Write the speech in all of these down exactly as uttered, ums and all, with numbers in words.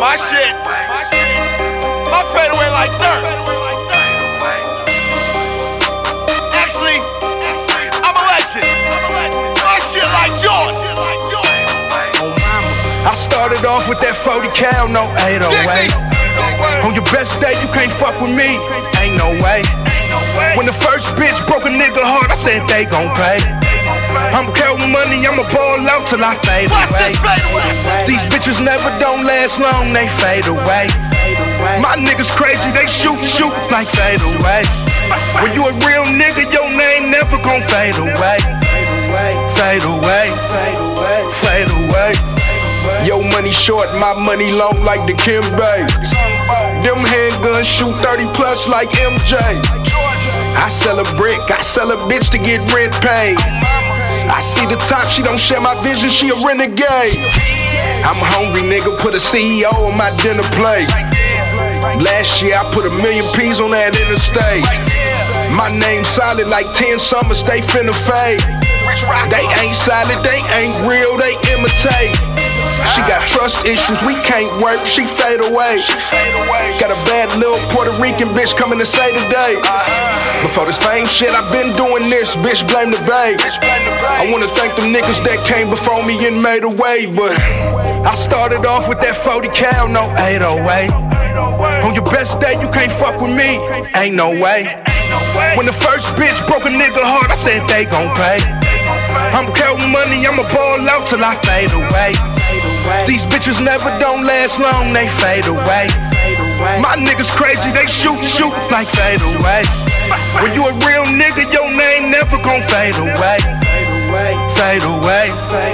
My shit, my shit, my fade away like dirt. Actually, I'm a legend. My shit like Jordan. Oh mama, I started off with that forty cal, no eight oh eight. On your best day, you can't fuck with me. Ain't no way. When the first bitch broke a nigga heart, I said they gon' pay. I'm counting money, I'ma ball out till I fade away. These bitches never don't last long, they fade away. My niggas crazy, they shoot, shoot like fade away. When you a real nigga, your name never gon' fade away. Fade away, fade away. Yo money short, my money long like the Kimbe. Them handguns shoot thirty plus like M J. I sell a brick, I sell a bitch to get rent paid. I see the top, she don't share my vision, she a renegade. I'm hungry, nigga, put a C E O on my dinner plate. Last year I put a million P's on that interstate. My name solid like ten summers, they finna fade. They ain't solid, they ain't real, they imitate. She got trust issues, we can't work, she fade away. Got a bad little Puerto Rican bitch coming to say today. Before this fame shit, I've been doing this, bitch blame the babe. I wanna thank them niggas that came before me and made a way, but I started off with that forty cal, no eight oh eight. On your best day, you can't fuck with me, ain't no way. When the first bitch broke a nigga heart, I said they gon' pay. I'm counting money, I'ma ball out till I fade away. These bitches never don't last long, they fade away. My niggas crazy, they shoot, shoot like fade away. When you a real nigga, your name never gon' fade away. Fade away,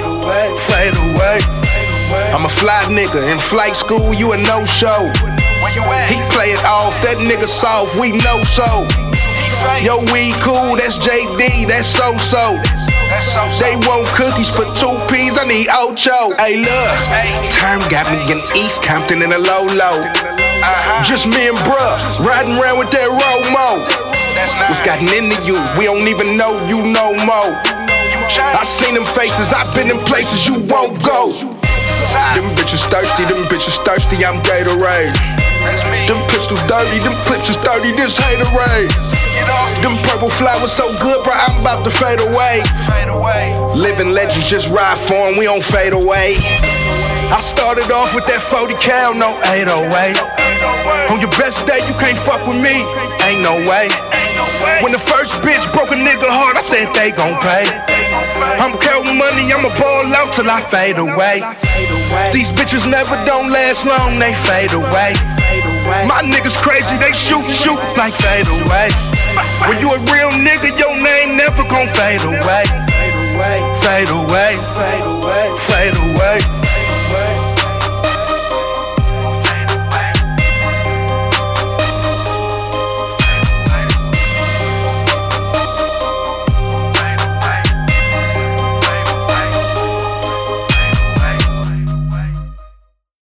fade away. I'm a fly nigga, in flight school, you a no-show. He play it off, that nigga soft, we know so. Yo, we cool, that's J D, that's so-so. They want cookies for two P's, I need ocho. Hey look, term got me in East Compton in a low-low. Just me and bruh, riding around with that Romo. What's gotten into you, we don't even know you no more. I seen them faces, I've been in places you won't go. Them bitches thirsty, them bitches thirsty, I'm Gatorade. Them pistols dirty, them clips is dirty, this haterade. Them purple flowers so good, bro, I'm about to fade away. Living legend, just ride for 'em, we don't fade away. I started off with that forty cal, no eight oh eight. On your best day, you can't fuck with me, ain't no way. When the first bitch broke a nigga heart, I said they gon' pay. I'm counting money, I'ma ball out till I fade away. These bitches never don't last long, they fade away. My niggas crazy, they shoot, shoot like fade away. When you a real nigga, your name never gon' fade away. Fade away, fade away, fade away.